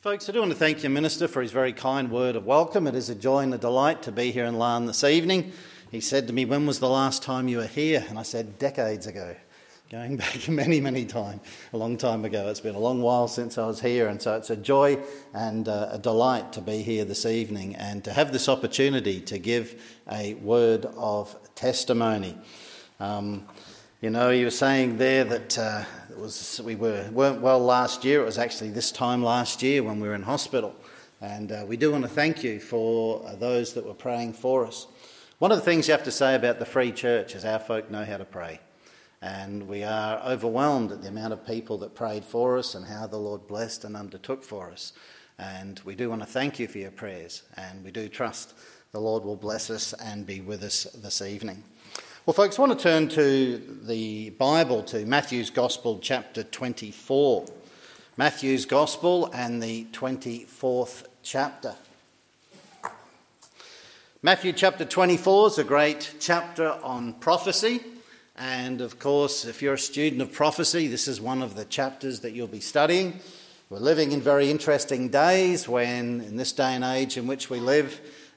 Folks, I do want to thank your minister for his very kind word of welcome. It is a joy and a delight to be here in Larne this evening. He said to me, "When was the last time you were here?" And I said, "Decades ago." Going back many time, a long time ago. It's been a long while since I was here, and so it's a joy and a delight to be here this evening and to have this opportunity to give a word of testimony. You were saying there that we weren't well last year. It was actually this time last year when we were in hospital. And we do want to thank you for those that were praying for us. One of the things you have to say about the Free Church is our folk know how to pray. And we are overwhelmed at the amount of people that prayed for us and how the Lord blessed and undertook for us. And we do want to thank you for your prayers. And we do trust the Lord will bless us and be with us this evening. Well, folks, I want to turn to the Bible, to Matthew's Gospel, chapter 24. Matthew's Gospel and the 24th chapter. Matthew chapter 24 is a great chapter on prophecy. And, of course, if you're a student of prophecy, this is one of the chapters that you'll be studying. We're living in very interesting days when, in this day and age in which we live,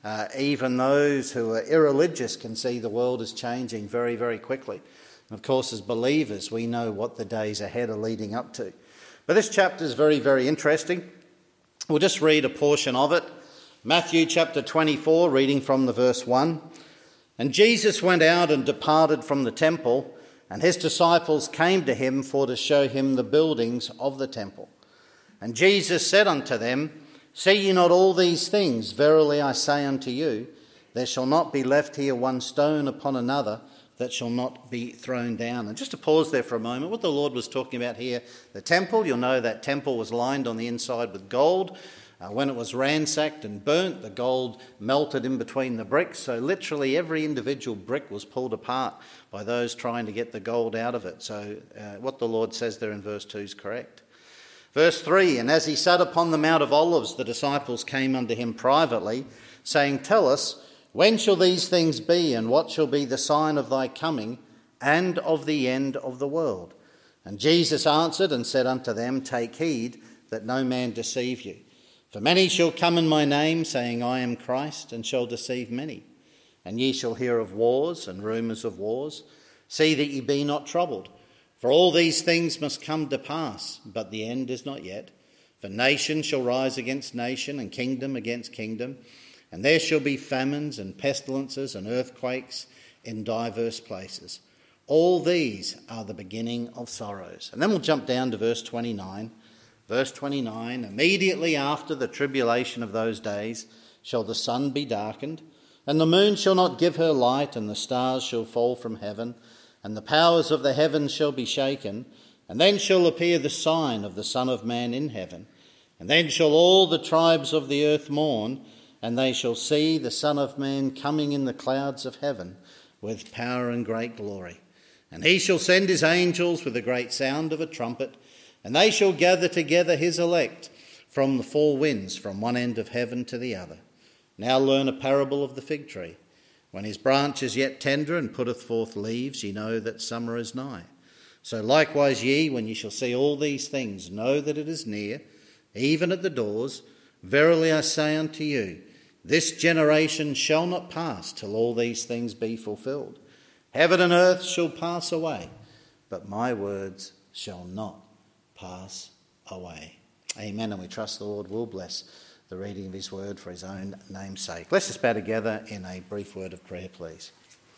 even those who are irreligious can see the world is changing very quickly. And of course, as believers, we know what the days ahead are leading up to. But this chapter is very interesting. We'll just read a portion of it. Matthew chapter 24, reading from the verse 1. "And Jesus went out and departed from the temple, and his disciples came to him for to show him the buildings of the temple. And Jesus said unto them, See ye not all these things? Verily I say unto you, there shall not be left here one stone upon another that shall not be thrown down." And just to pause there for a moment, what the Lord was talking about here, the temple, you'll know that temple was lined on the inside with gold. When it was ransacked and burnt, the gold melted in between the bricks. So literally every individual brick was pulled apart by those trying to get the gold out of it. So what the Lord says there in verse 2 is correct. Verse 3, "And as he sat upon the Mount of Olives, the disciples came unto him privately, saying, Tell us, when shall these things be, and what shall be the sign of thy coming, and of the end of the world? And Jesus answered and said unto them, Take heed that no man deceive you. For many shall come in my name, saying, I am Christ, and shall deceive many. And ye shall hear of wars and rumours of wars. See that ye be not troubled. For all these things must come to pass, but the end is not yet. For nation shall rise against nation, and kingdom against kingdom. And there shall be famines and pestilences and earthquakes in diverse places. All these are the beginning of sorrows." And then we'll jump down to verse 29. Verse 29, "Immediately after the tribulation of those days shall the sun be darkened, and the moon shall not give her light, and the stars shall fall from heaven, and the powers of the heavens shall be shaken. And then shall appear the sign of the Son of Man in heaven. And then shall all the tribes of the earth mourn, and they shall see the Son of Man coming in the clouds of heaven with power and great glory. And he shall send his angels with a great sound of a trumpet, and they shall gather together his elect from the four winds, from one end of heaven to the other. Now learn a parable of the fig tree. When his branch is yet tender and putteth forth leaves, ye know that summer is nigh. So likewise ye, when ye shall see all these things, know that it is near, even at the doors. Verily I say unto you, this generation shall not pass till all these things be fulfilled. Heaven and earth shall pass away, but my words shall not pass away." Amen. And we trust the Lord will bless the reading of his word for his own name's sake. Let's just bow together in a brief word of prayer, please.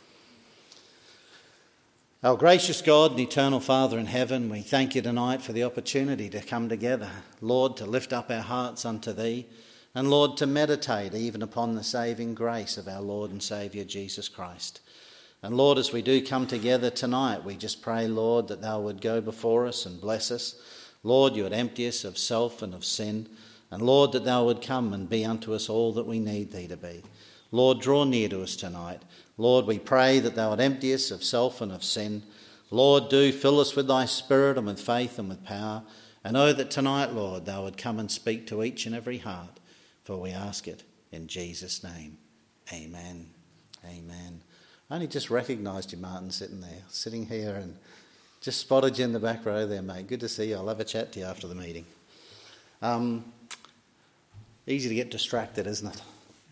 Our gracious God and eternal Father in heaven, we thank you tonight for the opportunity to come together, Lord, to lift up our hearts unto thee, and Lord, to meditate even upon the saving grace of our Lord and Saviour Jesus Christ. And Lord, as we do come together tonight, we just pray, Lord, that thou would go before us and bless us. Lord, you would empty us of self and of sin. And Lord, that thou would come and be unto us all that we need thee to be. Lord, draw near to us tonight. Lord, we pray that thou would empty us of self and of sin. Lord, do fill us with thy Spirit and with faith and with power. And oh, that tonight, Lord, thou would come and speak to each and every heart. For we ask it in Jesus' name. Amen. Amen. I only just recognised you, Martin, sitting here, and just spotted you in the back row there, mate. Good to see you. I'll have a chat to you after the meeting. Easy to get distracted, isn't it?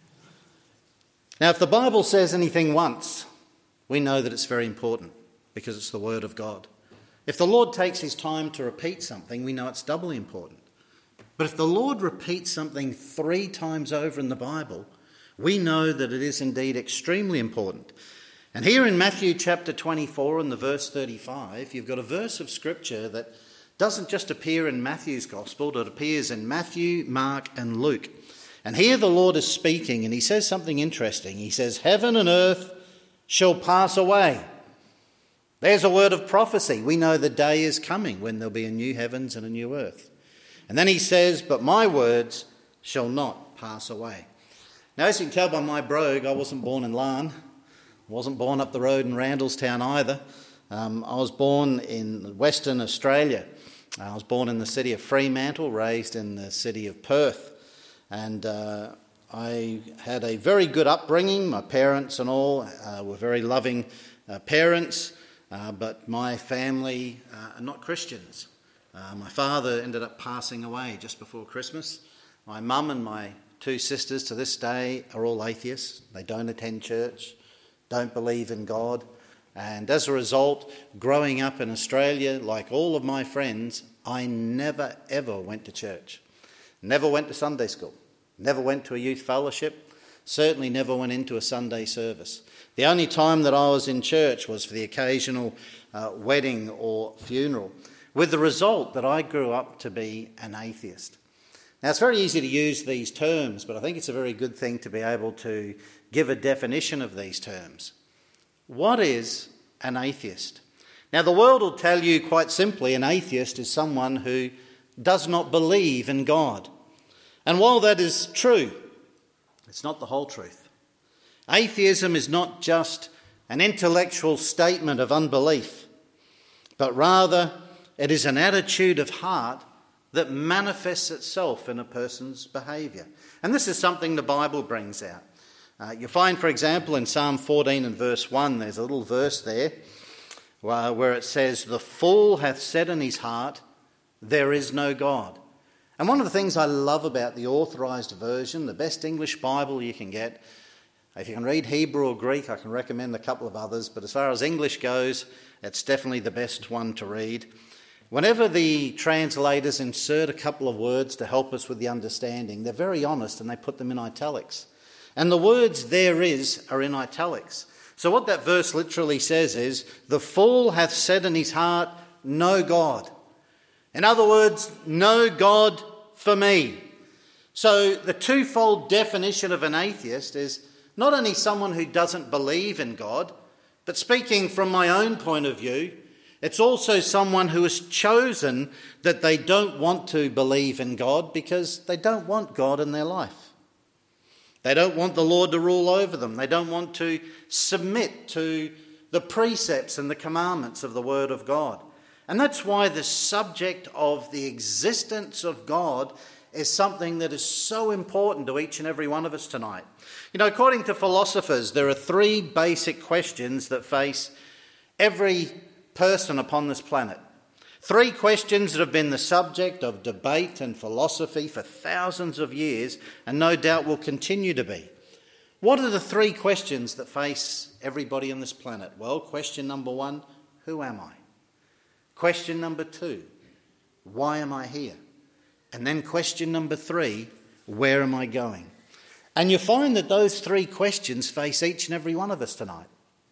Now, if the Bible says anything once, we know that it's very important because it's the Word of God. If the Lord takes his time to repeat something, we know it's doubly important. But if the Lord repeats something 3 times over in the Bible, we know that it is indeed extremely important. And here in Matthew chapter 24 and the verse 35, you've got a verse of Scripture that doesn't just appear in Matthew's Gospel, but it appears in Matthew, Mark and Luke. And here the Lord is speaking and he says something interesting. He says, "Heaven and earth shall pass away." There's a word of prophecy. We know the day is coming when there'll be a new heavens and a new earth. And then he says, "But my words shall not pass away." Now, as you can tell by my brogue, I wasn't born in Larne. I wasn't born up the road in Randallstown either. I was born in Western Australia. I was born in the city of Fremantle, raised in the city of Perth. And I had a very good upbringing. My parents and all were very loving parents, but my family are not Christians. My father ended up passing away just before Christmas. My mum and my 2 sisters to this day are all atheists. They don't attend church, don't believe in God. And as a result, growing up in Australia, like all of my friends, I never ever went to church. Never went to Sunday school. Never went to a youth fellowship. Certainly never went into a Sunday service. The only time that I was in church was for the occasional wedding or funeral, with the result that I grew up to be an atheist. Now, it's very easy to use these terms, but I think it's a very good thing to be able to give a definition of these terms. What is an atheist? Now, the world will tell you quite simply an atheist is someone who does not believe in God. And while that is true, it's not the whole truth. Atheism is not just an intellectual statement of unbelief, but rather it is an attitude of heart that manifests itself in a person's behaviour. And this is something the Bible brings out. You find, for example, in Psalm 14 and verse 1, there's a little verse there where it says, "The fool hath said in his heart, there is no God." And one of the things I love about the authorised version, the best English Bible you can get, if you can read Hebrew or Greek, I can recommend a couple of others, but as far as English goes, it's definitely the best one to read. Whenever the translators insert a couple of words to help us with the understanding, they're very honest and they put them in italics. And the words "there is" are in italics. So what that verse literally says is, "The fool hath said in his heart, no God." In other words, no God for me. So the twofold definition of an atheist is not only someone who doesn't believe in God, but speaking from my own point of view, it's also someone who has chosen that they don't want to believe in God because they don't want God in their life. They don't want the Lord to rule over them. They don't want to submit to the precepts and the commandments of the Word of God. And that's why the subject of the existence of God is something that is so important to each and every one of us tonight. You know, according to philosophers, there are 3 basic questions that face every person upon this planet. 3 questions that have been the subject of debate and philosophy for thousands of years and no doubt will continue to be. What are the 3 questions that face everybody on this planet? Well, question number 1, who am I? Question number 2, why am I here? And then question number 3, where am I going? And you find that those 3 questions face each and every one of us tonight.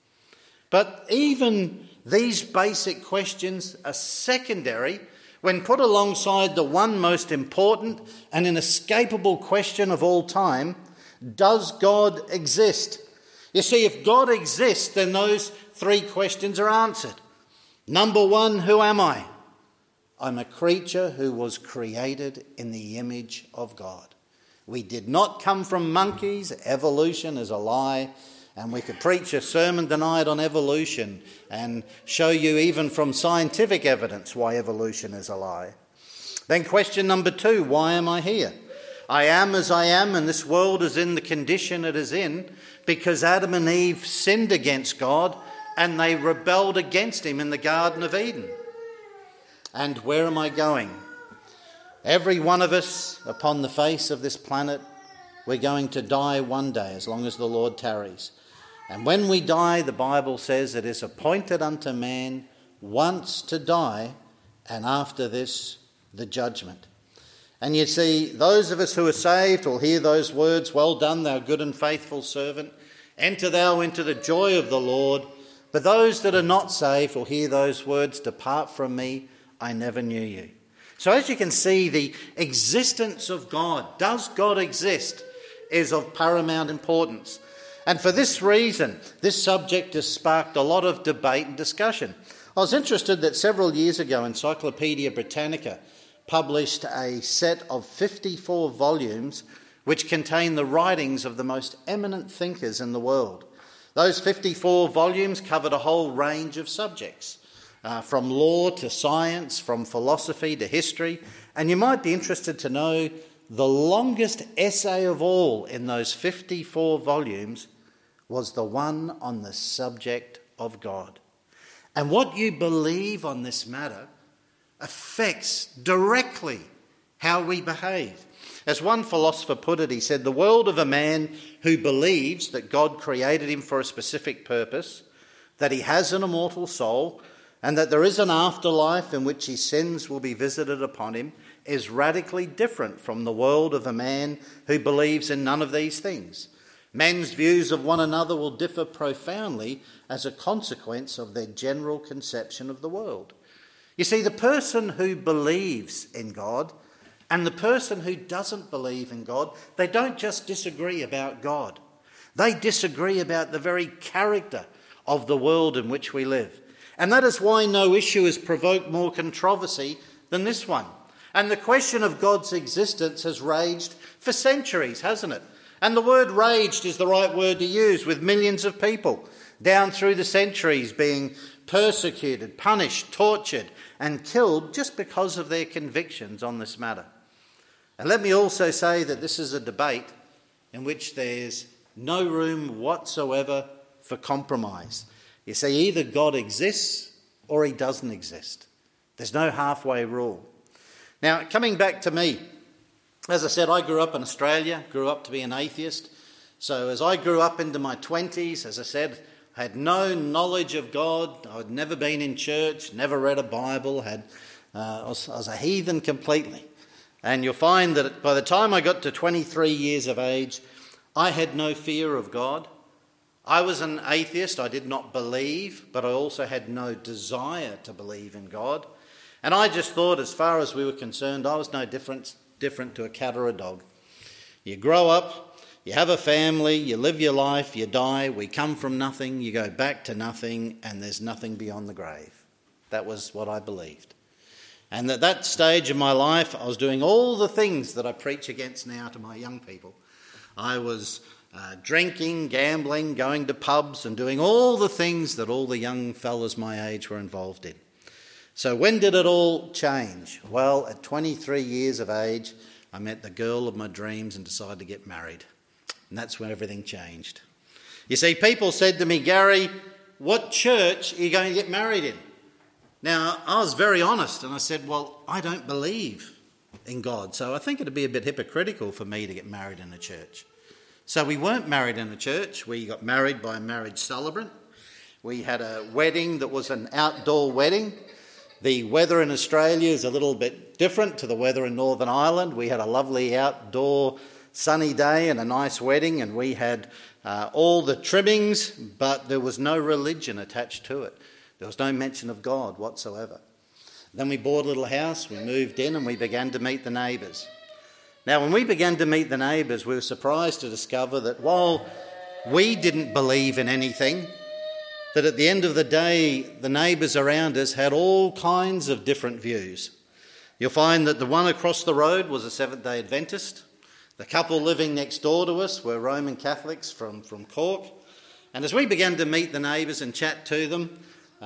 But even these basic questions are secondary when put alongside the one most important and inescapable question of all time: does God exist? You see, if God exists, then those 3 questions are answered. Number 1, who am I? I'm a creature who was created in the image of God. We did not come from monkeys. Evolution is a lie. And we could preach a sermon tonight on evolution and show you even from scientific evidence why evolution is a lie. Then question number 2, why am I here? I am as I am, and this world is in the condition it is in because Adam and Eve sinned against God and they rebelled against him in the Garden of Eden. And where am I going? Every one of us upon the face of this planet, we're going to die one day as long as the Lord tarries. And when we die, the Bible says it is appointed unto man once to die, and after this, the judgment. And you see, those of us who are saved will hear those words, "Well done, thou good and faithful servant. Enter thou into the joy of the Lord." But those that are not saved will hear those words, "Depart from me, I never knew you." So as you can see, the existence of God, does God exist, is of paramount importance. And for this reason, this subject has sparked a lot of debate and discussion. I was interested that several years ago, Encyclopaedia Britannica published a set of 54 volumes which contain the writings of the most eminent thinkers in the world. Those 54 volumes covered a whole range of subjects, from law to science, from philosophy to history. And you might be interested to know the longest essay of all in those 54 volumes was the one on the subject of God. And what you believe on this matter affects directly how we behave. As one philosopher put it, he said, "The world of a man who believes that God created him for a specific purpose, that he has an immortal soul, and that there is an afterlife in which his sins will be visited upon him, is radically different from the world of a man who believes in none of these things. Men's views of one another will differ profoundly as a consequence of their general conception of the world." You see, the person who believes in God and the person who doesn't believe in God, they don't just disagree about God. They disagree about the very character of the world in which we live. And that is why no issue has provoked more controversy than this one. And the question of God's existence has raged for centuries, hasn't it? And the word raged is the right word to use, with millions of people down through the centuries being persecuted, punished, tortured and killed just because of their convictions on this matter. And let me also say that this is a debate in which there's no room whatsoever for compromise. You see, either God exists or he doesn't exist. There's no halfway rule. Now, coming back to me, as I said, I grew up in Australia, grew up to be an atheist. So as I grew up into my 20s, as I said, I had no knowledge of God. I had never been in church, never read a Bible. I was a heathen completely. And you'll find that by the time I got to 23 years of age, I had no fear of God. I was an atheist. I did not believe, but I also had no desire to believe in God. And I just thought, as far as we were concerned, I was no different to a cat or a dog. You grow up, you have a family, you live your life, you die, we come from nothing, you go back to nothing, and there's nothing beyond the grave. That was what I believed. And at that stage of my life, I was doing all the things that I preach against now to my young people. I was drinking, gambling, going to pubs, and doing all the things that all the young fellas my age were involved in. So when did it all change? Well, at 23 years of age, I met the girl of my dreams and decided to get married. And that's when everything changed. You see, people said to me, "Gary, what church are you going to get married in?" Now, I was very honest and I said, "Well, I don't believe in God, so I think it'd be a bit hypocritical for me to get married in a church." So we weren't married in a church. We got married by a marriage celebrant. We had a wedding that was an outdoor wedding. The weather in Australia is a little bit different to the weather in Northern Ireland. We had a lovely outdoor sunny day and a nice wedding, and we had all the trimmings, but there was no religion attached to it. There was no mention of God whatsoever. Then we bought a little house, we moved in, and we began to meet the neighbours. Now, when we began to meet the neighbours, we were surprised to discover that while we didn't believe in anything, that at the end of the day, the neighbours around us had all kinds of different views. You'll find that the one across the road was a Seventh-day Adventist. The couple living next door to us were Roman Catholics from Cork. And as we began to meet the neighbours and chat to them,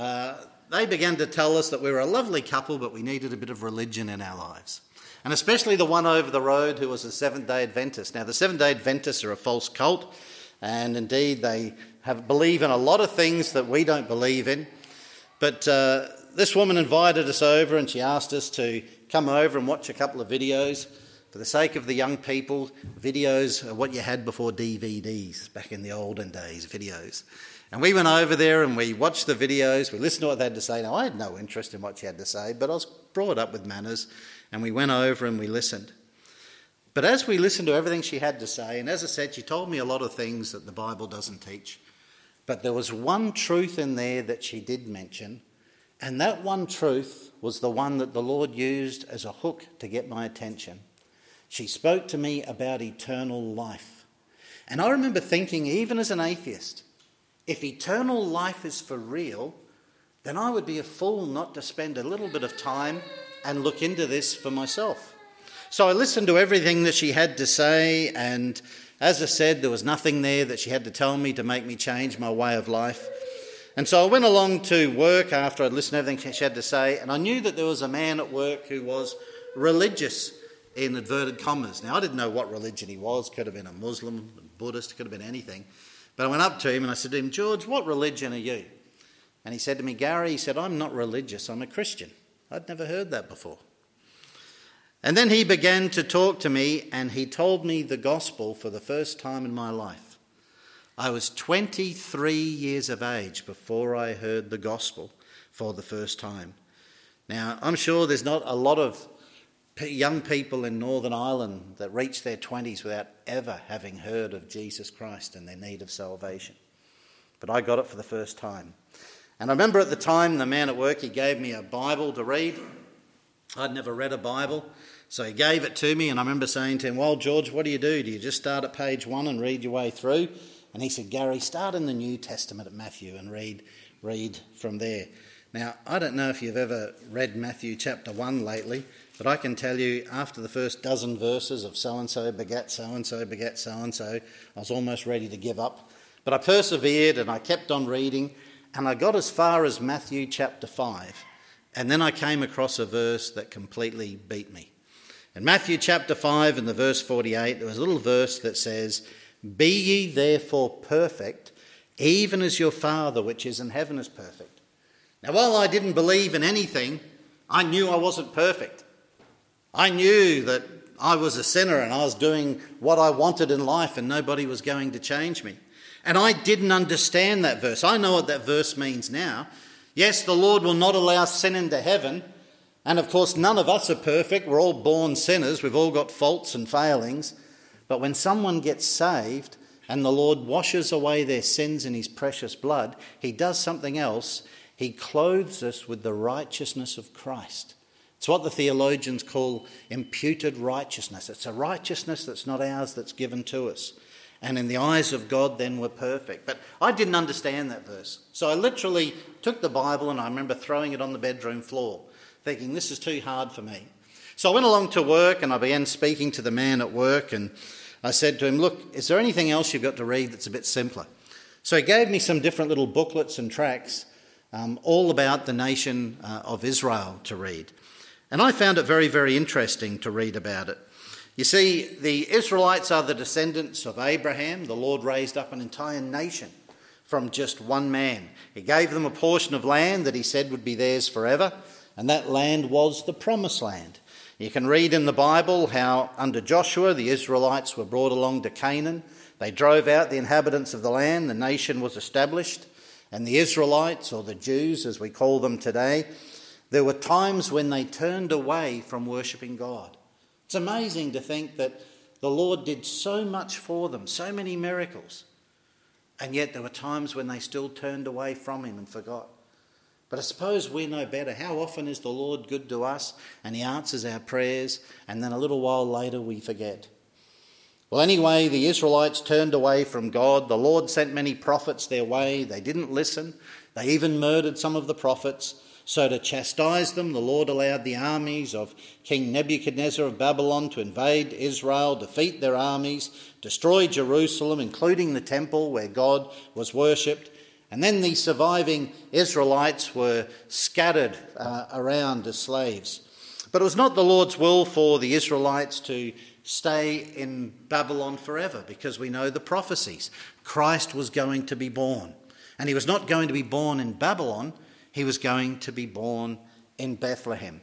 they began to tell us that we were a lovely couple, but we needed a bit of religion in our lives. And especially the one over the road who was a Seventh-day Adventist. Now, the Seventh-day Adventists are a false cult, and indeed they believe in a lot of things that we don't believe in. But this woman invited us over and she asked us to come over and watch a couple of videos. For the sake of the young people, videos are what you had before DVDs, back in the olden days, videos. And we went over there and we watched the videos, we listened to what they had to say. Now, I had no interest in what she had to say, but I was brought up with manners, and we went over and we listened. But as we listened to everything she had to say, and as I said, she told me a lot of things that the Bible doesn't teach, but there was one truth in there that she did mention, and that one truth was the one that the Lord used as a hook to get my attention. She spoke to me about eternal life. And I remember thinking, even as an atheist, if eternal life is for real, then I would be a fool not to spend a little bit of time and look into this for myself. So I listened to everything that she had to say, and as I said, there was nothing there that she had to tell me to make me change my way of life. And so I went along to work after I'd listened to everything she had to say, and I knew that there was a man at work who was religious, in inverted commas. Now, I didn't know what religion he was. Could have been a Muslim, a Buddhist, could have been anything. But I went up to him and I said to him, "George, what religion are you?" And he said to me, "Gary," he said, "I'm not religious, I'm a Christian." I'd never heard that before. And then he began to talk to me, and he told me the gospel for the first time in my life. I was 23 years of age before I heard the gospel for the first time. Now, I'm sure there's not a lot of young people in Northern Ireland that reach their 20s without ever having heard of Jesus Christ and their need of salvation. But I got it for the first time. And I remember at the time, the man at work, he gave me a Bible to read. I'd never read a Bible, so he gave it to me, and I remember saying to him, "Well, George, what do? Do you just start at page 1 and read your way through?" And he said, "Gary, start in the New Testament at Matthew and read from there." Now, I don't know if you've ever read Matthew chapter 1 lately, but I can tell you after the first dozen verses of so-and-so begat so-and-so begat so-and-so, I was almost ready to give up. But I persevered and I kept on reading, and I got as far as Matthew chapter 5. And then I came across a verse that completely beat me. In Matthew chapter 5 and the verse 48, there was a little verse that says, "Be ye therefore perfect, even as your Father which is in heaven is perfect." Now, while I didn't believe in anything, I knew I wasn't perfect. I knew that I was a sinner and I was doing what I wanted in life and nobody was going to change me. And I didn't understand that verse. I know what that verse means now. Yes, the Lord will not allow sin into heaven. And of course, none of us are perfect. We're all born sinners. We've all got faults and failings. But when someone gets saved and the Lord washes away their sins in his precious blood, he does something else. He clothes us with the righteousness of Christ. It's what the theologians call imputed righteousness. It's a righteousness that's not ours, that's given to us. And in the eyes of God, then we're perfect. But I didn't understand that verse. So I literally took the Bible and I remember throwing it on the bedroom floor, thinking this is too hard for me. So I went along to work and I began speaking to the man at work, and I said to him, "Look, is there anything else you've got to read that's a bit simpler?" So he gave me some different little booklets and tracts, all about the nation of Israel to read. And I found it very, very interesting to read about it. You see, the Israelites are the descendants of Abraham. The Lord raised up an entire nation from just one man. He gave them a portion of land that he said would be theirs forever, and that land was the Promised Land. You can read in the Bible how under Joshua the Israelites were brought along to Canaan. They drove out the inhabitants of the land, the nation was established, and the Israelites, or the Jews as we call them today, there were times when they turned away from worshipping God. It's amazing to think that the Lord did so much for them, so many miracles, and yet there were times when they still turned away from him and forgot. But I suppose we know better. How often is the Lord good to us and he answers our prayers, and then a little while later we forget? Well, anyway, the Israelites turned away from God. The Lord sent many prophets their way. They didn't listen. They even murdered some of the prophets. So to chastise them, the Lord allowed the armies of King Nebuchadnezzar of Babylon to invade Israel, defeat their armies, destroy Jerusalem, including the temple where God was worshipped. And then the surviving Israelites were scattered around as slaves. But it was not the Lord's will for the Israelites to stay in Babylon forever, because we know the prophecies. Christ was going to be born. And he was not going to be born in Babylon. He was going to be born in Bethlehem.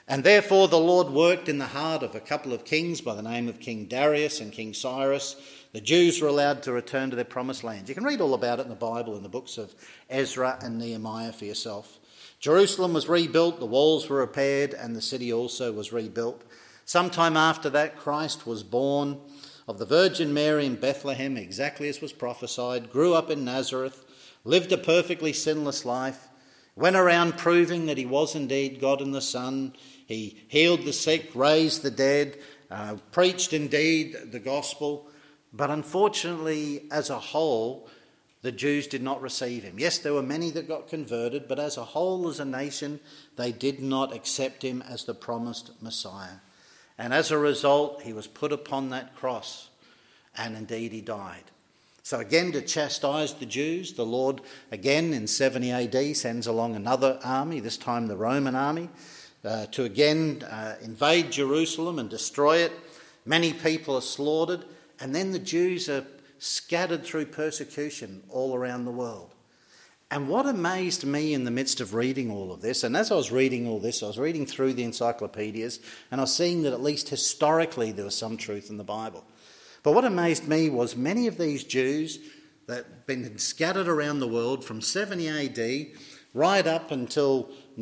And therefore the Lord worked in the heart of a couple of kings by the name of King Darius and King Cyrus. The Jews were allowed to return to their promised land. You can read all about it in the Bible in the books of Ezra and Nehemiah for yourself. Jerusalem was rebuilt, the walls were repaired, and the city also was rebuilt. Sometime after that, Christ was born of the Virgin Mary in Bethlehem, exactly as was prophesied, grew up in Nazareth, lived a perfectly sinless life, went around proving that he was indeed God and the Son. He healed the sick, raised the dead, preached indeed the gospel. But unfortunately, as a whole, the Jews did not receive him. Yes, there were many that got converted, but as a whole, as a nation, they did not accept him as the promised Messiah. And as a result, he was put upon that cross, and indeed he died. So again, to chastise the Jews, the Lord, again in 70 AD, sends along another army, this time the Roman army, to again invade Jerusalem and destroy it. Many people are slaughtered, and then the Jews are scattered through persecution all around the world. And what amazed me in the midst of reading all of this, and as I was reading all this, I was reading through the encyclopedias, and I was seeing that at least historically there was some truth in the Bible. But what amazed me was many of these Jews that had been scattered around the world from 70 AD right up until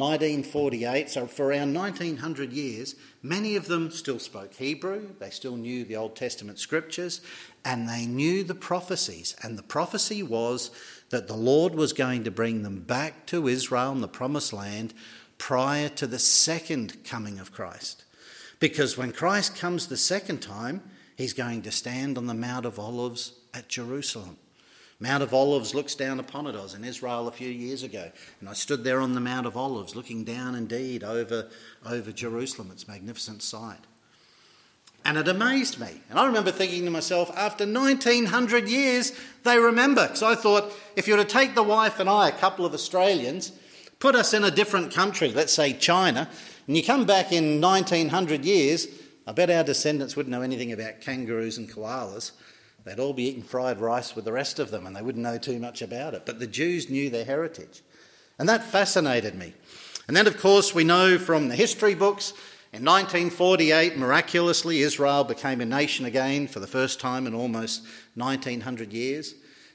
1948, so for around 1900 years, many of them still spoke Hebrew, they still knew the Old Testament scriptures, and they knew the prophecies. And the prophecy was that the Lord was going to bring them back to Israel and the promised land prior to the second coming of Christ. Because when Christ comes the second time, he's going to stand on the Mount of Olives at Jerusalem. Mount of Olives looks down upon it. I was in Israel a few years ago, and I stood there on the Mount of Olives looking down indeed over Jerusalem. It's a magnificent sight. And it amazed me. And I remember thinking to myself, after 1900 years, they remember. Because I thought, if you were to take the wife and I, a couple of Australians, put us in a different country, let's say China, and you come back in 1900 years, I bet our descendants wouldn't know anything about kangaroos and koalas. They'd all be eating fried rice with the rest of them, and they wouldn't know too much about it. But the Jews knew their heritage. And that fascinated me. And then, of course, we know from the history books, in 1948, miraculously, Israel became a nation again for the first time in almost 1900 years.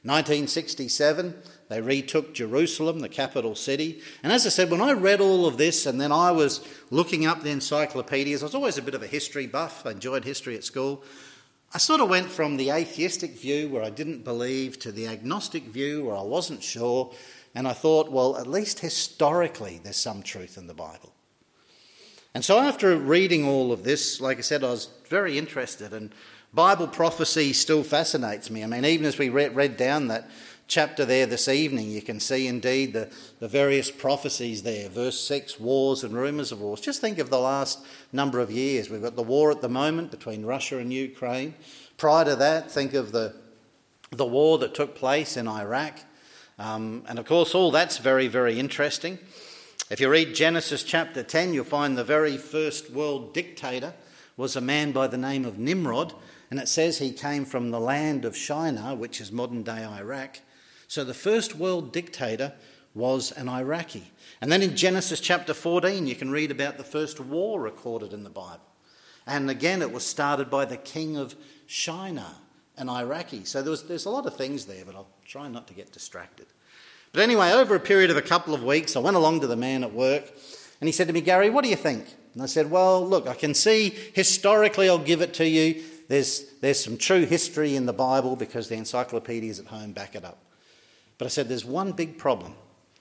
1967, they retook Jerusalem, the capital city. And as I said, when I read all of this and then I was looking up the encyclopedias, I was always a bit of a history buff. I enjoyed history at school. I sort of went from the atheistic view where I didn't believe to the agnostic view where I wasn't sure. And I thought, well, at least historically there's some truth in the Bible. And so after reading all of this, like I said, I was very interested, and Bible prophecy still fascinates me. I mean, even as we read down that chapter there this evening, you can see indeed the various prophecies there. Verse 6, wars and rumours of wars. Just think of the last number of years. We've got the war at the moment between Russia and Ukraine. Prior to that, think of the war that took place in Iraq. And of course, all that's very, very interesting. If you read Genesis chapter 10, you'll find the very first world dictator was a man by the name of Nimrod, and it says he came from the land of Shinar, which is modern-day Iraq. So the first world dictator was an Iraqi. And then in Genesis chapter 14, you can read about the first war recorded in the Bible. And again, it was started by the king of Shinar, an Iraqi. So there's a lot of things there, but I'll try not to get distracted. But anyway, over a period of a couple of weeks, I went along to the man at work, and he said to me, "Gary, what do you think?" And I said, "Well, look, I can see historically, I'll give it to you. There's some true history in the Bible because the encyclopedias at home back it up. But I said, there's one big problem.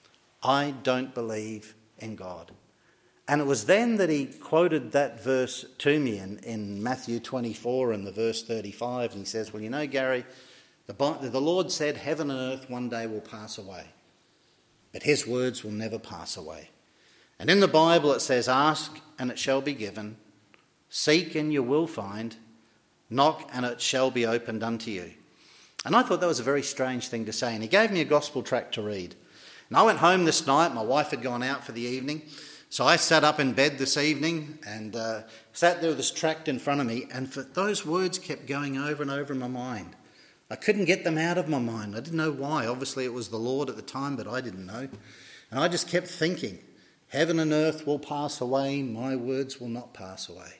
I don't believe in God." And it was then that he quoted that verse to me in Matthew 24 and the verse 35. And he says, "Well, you know, Gary, the Lord said heaven and earth one day will pass away, but his words will never pass away. And in the Bible it says, ask and it shall be given, seek and you will find, knock and it shall be opened unto you." And I thought that was a very strange thing to say. And he gave me a gospel tract to read. And I went home this night. My wife had gone out for the evening. So I sat up in bed this evening and sat there with this tract in front of me. And those words kept going over and over in my mind. I couldn't get them out of my mind. I didn't know why. Obviously it was the Lord at the time, but I didn't know. And I just kept thinking, Heaven and earth will pass away, my words will not pass away.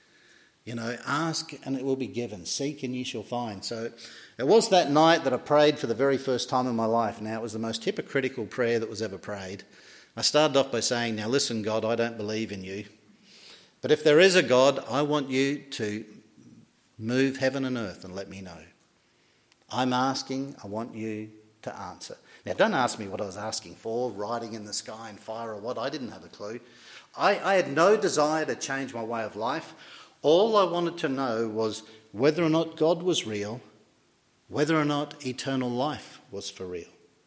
Ask and it will be given. Seek and ye shall find. So it was that night that I prayed for the very first time in my life. Now, it was the most hypocritical prayer that was ever prayed. I started off by saying, now listen, God, I don't believe in you. But if there is a God, I want you to move heaven and earth and let me know. I'm asking, I want you to answer. Now, don't ask me what I was asking for, writing in the sky and fire or what. I didn't have a clue. I had no desire to change my way of life. All I wanted to know was whether or not God was real, whether or not eternal life was for real.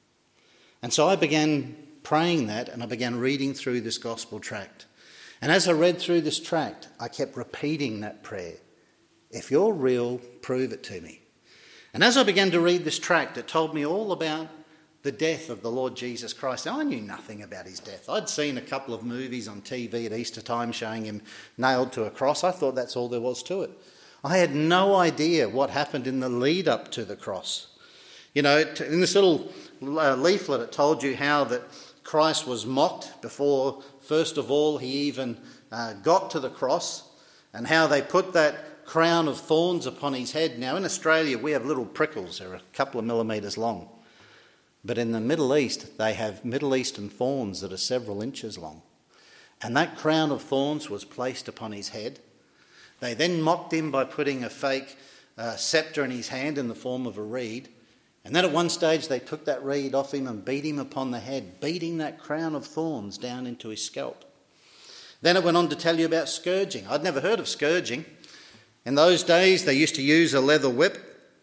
And so I began praying that, and I began reading through this gospel tract. And as I read through this tract, I kept repeating that prayer. If you're real, prove it to me. And as I began to read this tract, it told me all about the death of the Lord Jesus Christ. Now, I knew nothing about his death. I'd seen a couple of movies on TV at Easter time showing him nailed to a cross. I thought that's all there was to it. I had no idea what happened in the lead up to the cross. In this little leaflet, it told you how that Christ was mocked before, first of all, he even got to the cross, and how they put that crown of thorns upon his head. Now, in Australia, we have little prickles. They're a couple of millimetres long. But in the Middle East, they have Middle Eastern thorns that are several inches long. And that crown of thorns was placed upon his head. They then mocked him by putting a fake sceptre in his hand in the form of a reed. And then at one stage, they took that reed off him and beat him upon the head, beating that crown of thorns down into his scalp. Then it went on to tell you about scourging. I'd never heard of scourging. In those days, they used to use a leather whip.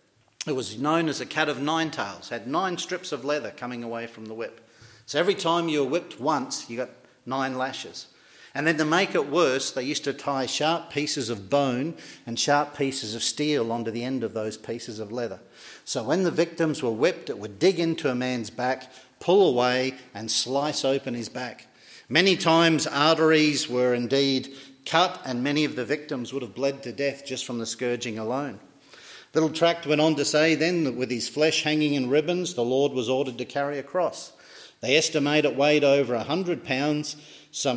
It was known as a cat of nine tails, had 9 strips of leather coming away from the whip. So every time you were whipped once, you got 9 lashes. And then to make it worse, they used to tie sharp pieces of bone and sharp pieces of steel onto the end of those pieces of leather. So when the victims were whipped, it would dig into a man's back, pull away and slice open his back. Many times arteries were indeed cut, and many of the victims would have bled to death just from the scourging alone. Little tract went on to say then that with his flesh hanging in ribbons, the Lord was ordered to carry a cross. They estimate it weighed over 100 pounds, some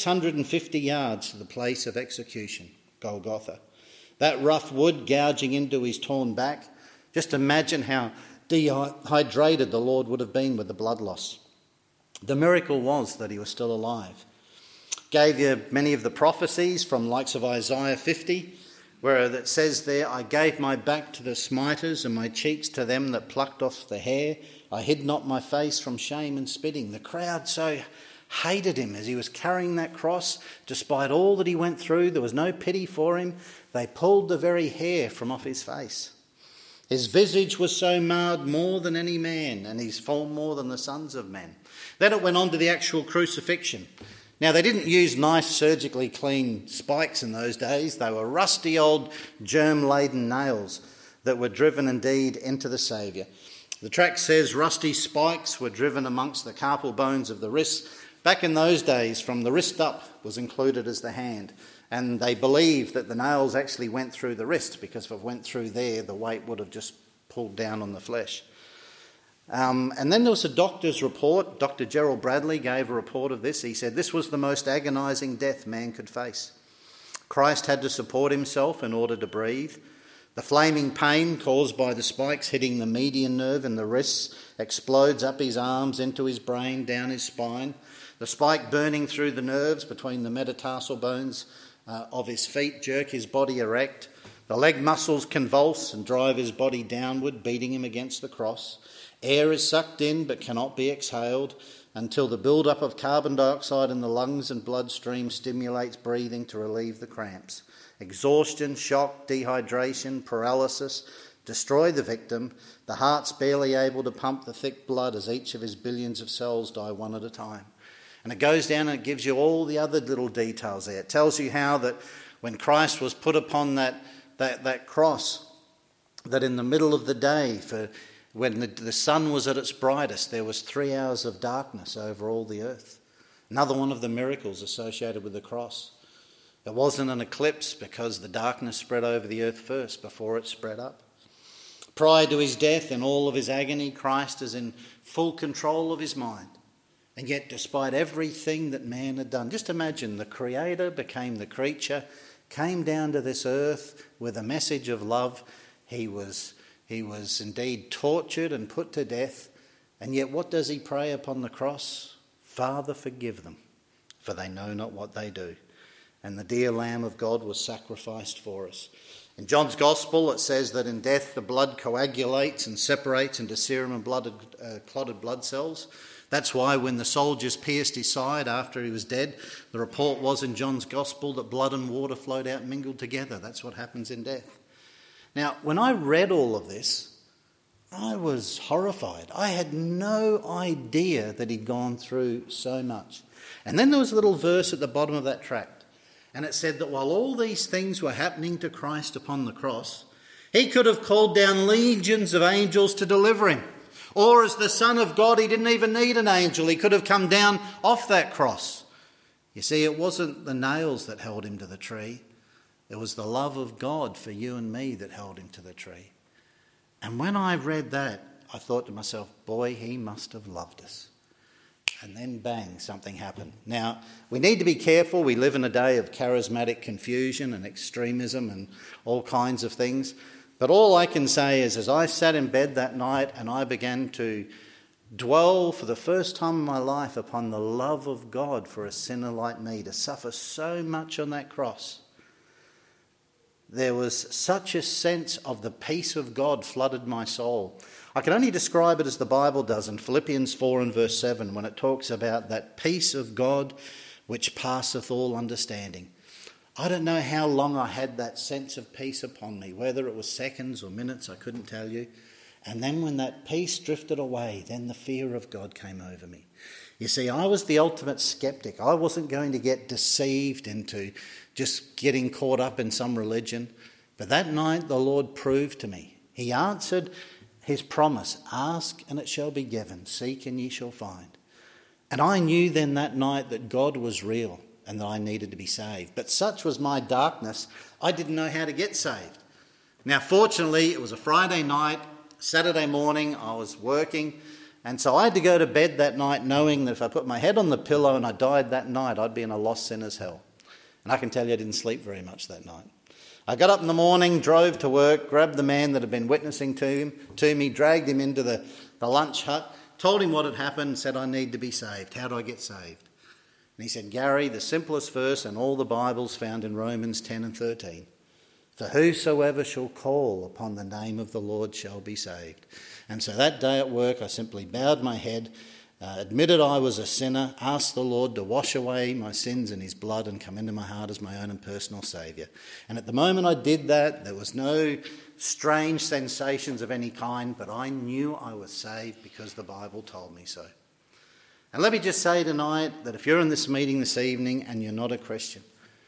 650 yards to the place of execution, Golgotha. That rough wood gouging into his torn back. Just imagine how dehydrated the Lord would have been with the blood loss. The miracle was that he was still alive. Gave you many of the prophecies from likes of Isaiah 50, where it says there, I gave my back to the smiters and my cheeks to them that plucked off the hair. I hid not my face from shame and spitting. The crowd so hated him as he was carrying that cross. Despite all that he went through, there was no pity for him. They pulled the very hair from off his face. His visage was so marred more than any man, and his form more than the sons of men. Then it went on to the actual crucifixion. Now, they didn't use nice surgically clean spikes in those days. They were rusty old germ-laden nails that were driven indeed into the Saviour. The tract says rusty spikes were driven amongst the carpal bones of the wrists. Back in those days, from the wrist up was included as the hand. And they believed that the nails actually went through the wrist, because if it went through there, the weight would have just pulled down on the flesh. And then there was a doctor's report. Dr. Gerald Bradley gave a report of this. He said this was the most agonising death man could face. Christ had to support himself in order to breathe. The flaming pain caused by the spikes hitting the median nerve in the wrists explodes up his arms, into his brain, down his spine. The spike burning through the nerves between the metatarsal bones of his feet jerk his body erect. The leg muscles convulse and drive his body downward, beating him against the cross. Air is sucked in but cannot be exhaled until the build-up of carbon dioxide in the lungs and bloodstream stimulates breathing to relieve the cramps. Exhaustion, shock, dehydration, paralysis destroy the victim. The heart's barely able to pump the thick blood as each of his billions of cells die one at a time. And it goes down and it gives you all the other little details there. It tells you how that when Christ was put upon that cross, that in the middle of the day, when the sun was at its brightest, there was 3 hours of darkness over all the earth. Another one of the miracles associated with the cross. It wasn't an eclipse because the darkness spread over the earth first before it spread up. Prior to his death, in all of his agony, Christ is in full control of his mind. And yet, despite everything that man had done, just imagine the Creator became the creature, came down to this earth with a message of love. He was indeed tortured and put to death. And yet what does he pray upon the cross? Father, forgive them, for they know not what they do. And the dear Lamb of God was sacrificed for us. In John's Gospel, it says that in death the blood coagulates and separates into serum and clotted blood cells. That's why when the soldiers pierced his side after he was dead, the report was in John's Gospel that blood and water flowed out and mingled together. That's what happens in death. Now, when I read all of this, I was horrified. I had no idea that he'd gone through so much. And then there was a little verse at the bottom of that tract, and it said that while all these things were happening to Christ upon the cross, he could have called down legions of angels to deliver him. Or as the Son of God, he didn't even need an angel. He could have come down off that cross. You see, it wasn't the nails that held him to the tree. It was the love of God for you and me that held him to the tree. And when I read that, I thought to myself, boy, he must have loved us. And then bang, something happened. Now, we need to be careful. We live in a day of charismatic confusion and extremism and all kinds of things. But all I can say is, as I sat in bed that night and I began to dwell for the first time in my life upon the love of God for a sinner like me to suffer so much on that cross, there was such a sense of the peace of God flooded my soul. I can only describe it as the Bible does in Philippians 4 and verse 7 when it talks about that peace of God which passeth all understanding. I don't know how long I had that sense of peace upon me, whether it was seconds or minutes, I couldn't tell you. And then when that peace drifted away, then the fear of God came over me. You see, I was the ultimate skeptic. I wasn't going to get deceived into just getting caught up in some religion. But that night the Lord proved to me. He answered his promise, ask and it shall be given, seek and ye shall find. And I knew then that night that God was real and that I needed to be saved. But such was my darkness, I didn't know how to get saved. Now, fortunately, it was a Friday night, Saturday morning, I was working, and so I had to go to bed that night knowing that if I put my head on the pillow and I died that night, I'd be in a lost sinner's hell. And I can tell you I didn't sleep very much that night. I got up in the morning, drove to work, grabbed the man that had been witnessing to me, dragged him into the lunch hut, told him what had happened, and said, I need to be saved. How do I get saved? And he said, Gary, the simplest verse in all the Bible's found in Romans 10 and 13. For whosoever shall call upon the name of the Lord shall be saved. And so that day at work, I simply bowed my head, admitted I was a sinner, asked the Lord to wash away my sins in his blood and come into my heart as my own and personal saviour. And at the moment I did that, there was no strange sensations of any kind, but I knew I was saved because the Bible told me so. And let me just say tonight that if you're in this meeting this evening and you're not a Christian,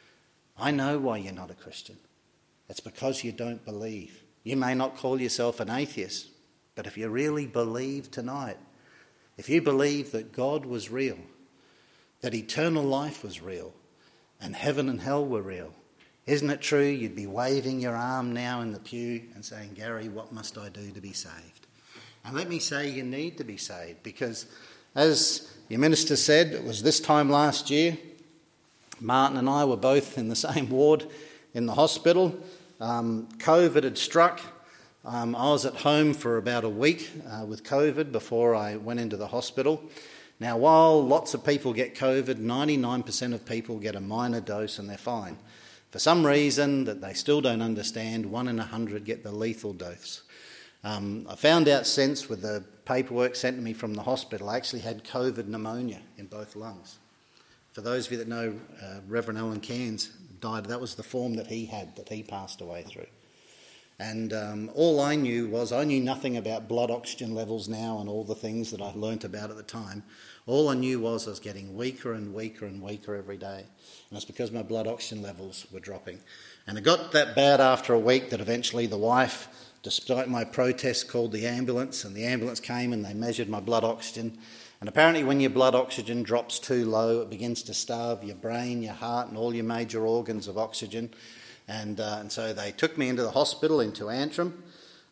I know why you're not a Christian. It's because you don't believe. You may not call yourself an atheist, but if you really believe tonight, if you believe that God was real, that eternal life was real, and heaven and hell were real, isn't it true you'd be waving your arm now in the pew and saying, Gary, what must I do to be saved? And let me say you need to be saved because, as your minister said, it was this time last year, Martin and I were both in the same ward in the hospital. COVID had struck. I was at home for about a week with COVID before I went into the hospital. Now, while lots of people get COVID, 99% of people get a minor dose and they're fine. For some reason that they still don't understand, 1 in 100 get the lethal dose. I found out since with the paperwork sent to me from the hospital, I actually had COVID pneumonia in both lungs. For those of you that know, Reverend Alan Cairns died. That was the form that he had, that he passed away through. And all I knew was, I knew nothing about blood oxygen levels now and all the things that I learnt about at the time. All I knew was I was getting weaker and weaker and weaker every day. And it's because my blood oxygen levels were dropping. And it got that bad after a week that eventually the wife, despite my protest, called the ambulance, and the ambulance came and they measured my blood oxygen. And apparently when your blood oxygen drops too low, it begins to starve your brain, your heart and all your major organs of oxygen. And so they took me into the hospital, into Antrim.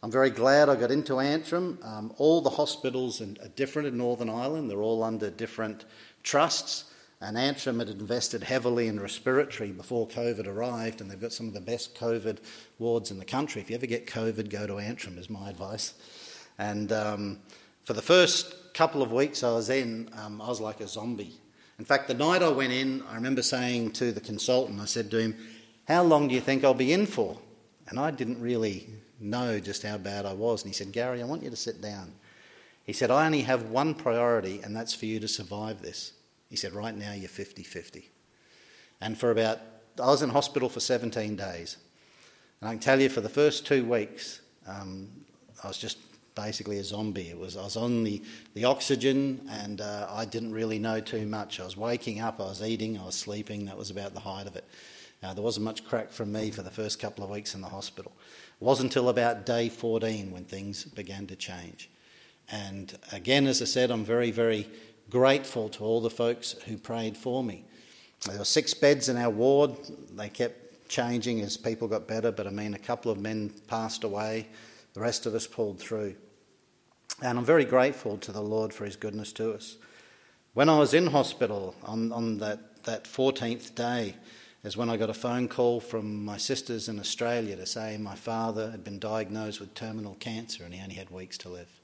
I'm very glad I got into Antrim. All the hospitals are different in Northern Ireland. They're all under different trusts. And Antrim had invested heavily in respiratory before COVID arrived, and they've got some of the best COVID wards in the country. If you ever get COVID, go to Antrim is my advice. And for the first couple of weeks I was in, I was like a zombie. In fact, the night I went in, I remember saying to the consultant, I said to him, "How long do you think I'll be in for?" And I didn't really know just how bad I was. And he said, "Gary, I want you to sit down." He said, "I only have one priority, and that's for you to survive this." He said, "Right now you're 50-50. And I was in hospital for 17 days. And I can tell you for the first 2 weeks, I was just basically a zombie. I was on the oxygen, and I didn't really know too much. I was waking up, I was eating, I was sleeping. That was about the height of it. There wasn't much crack from me for the first couple of weeks in the hospital. It wasn't until about day 14 when things began to change. And again, as I said, I'm very, very grateful to all the folks who prayed for me. There were 6 beds in our ward. They kept changing as people got better, but a couple of men passed away. The rest of us pulled through. And I'm very grateful to the Lord for his goodness to us. When I was in hospital on that 14th day is when I got a phone call from my sisters in Australia to say my father had been diagnosed with terminal cancer and he only had weeks to live.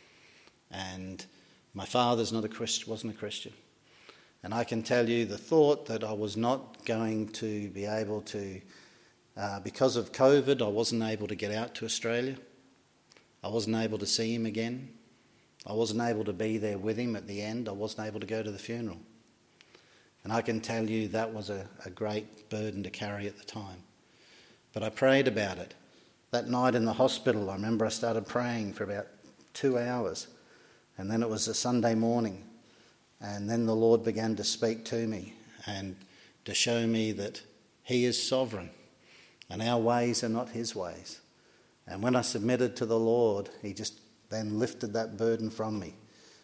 And my father's wasn't a Christian. And I can tell you the thought that I was not going to be able to, because of COVID, I wasn't able to get out to Australia. I wasn't able to see him again. I wasn't able to be there with him at the end. I wasn't able to go to the funeral. And I can tell you that was a great burden to carry at the time. But I prayed about it. That night in the hospital, I remember I started praying for about 2 hours. And then it was a Sunday morning. And then the Lord began to speak to me and to show me that he is sovereign and our ways are not his ways. And when I submitted to the Lord, he just then lifted that burden from me.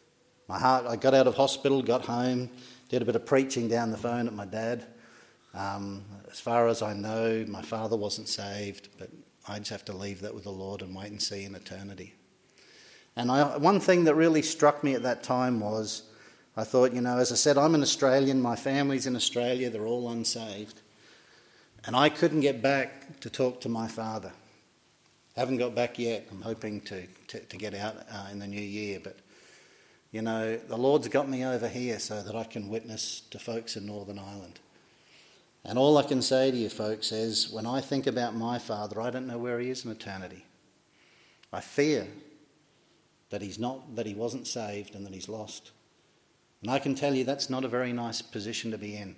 I got out of hospital, got home, did a bit of preaching down the phone at my dad. As far as I know, my father wasn't saved, but I just have to leave that with the Lord and wait and see in eternity. And one thing that really struck me at that time was, I thought, as I said, I'm an Australian, my family's in Australia, they're all unsaved. And I couldn't get back to talk to my father. Haven't got back yet. I'm hoping to get out in the new year. But, the Lord's got me over here so that I can witness to folks in Northern Ireland. And all I can say to you folks is, when I think about my father, I don't know where he is in eternity. I fear that he wasn't saved and that he's lost. And I can tell you that's not a very nice position to be in.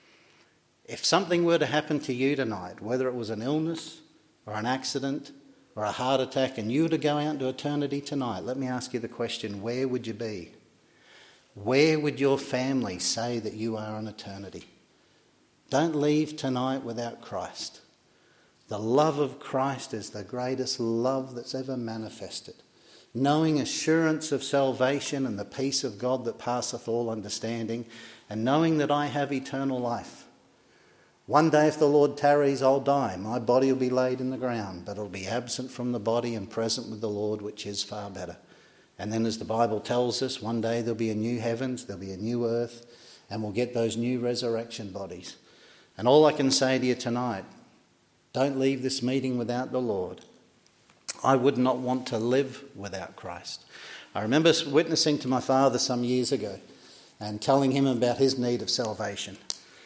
If something were to happen to you tonight, whether it was an illness or an accident or a heart attack, and you were to go out into eternity tonight, let me ask you the question, where would you be? Where would your family say that you are in eternity? Don't leave tonight without Christ. The love of Christ is the greatest love that's ever manifested. Knowing assurance of salvation and the peace of God that passeth all understanding, and knowing that I have eternal life. One day if the Lord tarries, I'll die. My body will be laid in the ground, but it'll be absent from the body and present with the Lord, which is far better. And then as the Bible tells us, one day there'll be a new heavens, there'll be a new earth, and we'll get those new resurrection bodies. And all I can say to you tonight, don't leave this meeting without the Lord. I would not want to live without Christ. I remember witnessing to my father some years ago and telling him about his need of salvation.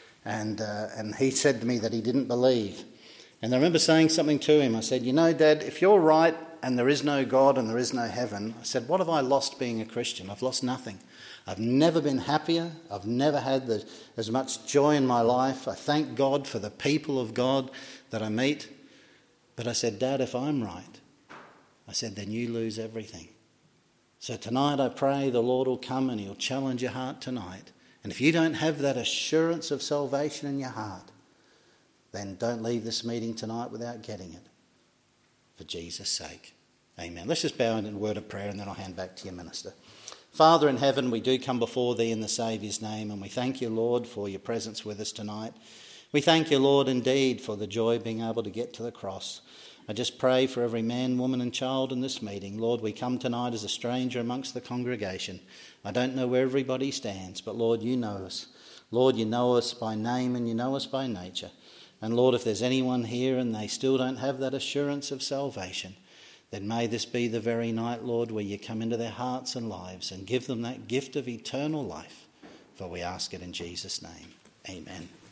And he said to me that he didn't believe. And I remember saying something to him. I said, Dad, if you're right and there is no God and there is no heaven, I said, what have I lost being a Christian? I've lost nothing. I've never been happier. I've never had as much joy in my life. I thank God for the people of God that I meet. But I said, Dad, if I'm right, I said, then you lose everything. So tonight I pray the Lord will come and he'll challenge your heart tonight. And if you don't have that assurance of salvation in your heart, then don't leave this meeting tonight without getting it. For Jesus' sake. Amen. Let's just bow in a word of prayer and then I'll hand back to your minister. Father in heaven, we do come before thee in the Saviour's name, and we thank you, Lord, for your presence with us tonight. We thank you, Lord, indeed, for the joy of being able to get to the cross. I just pray for every man, woman and child in this meeting. Lord, we come tonight as a stranger amongst the congregation. I don't know where everybody stands, but Lord, you know us. Lord, you know us by name and you know us by nature. And Lord, if there's anyone here and they still don't have that assurance of salvation, then may this be the very night, Lord, where you come into their hearts and lives and give them that gift of eternal life. For we ask it in Jesus' name. Amen.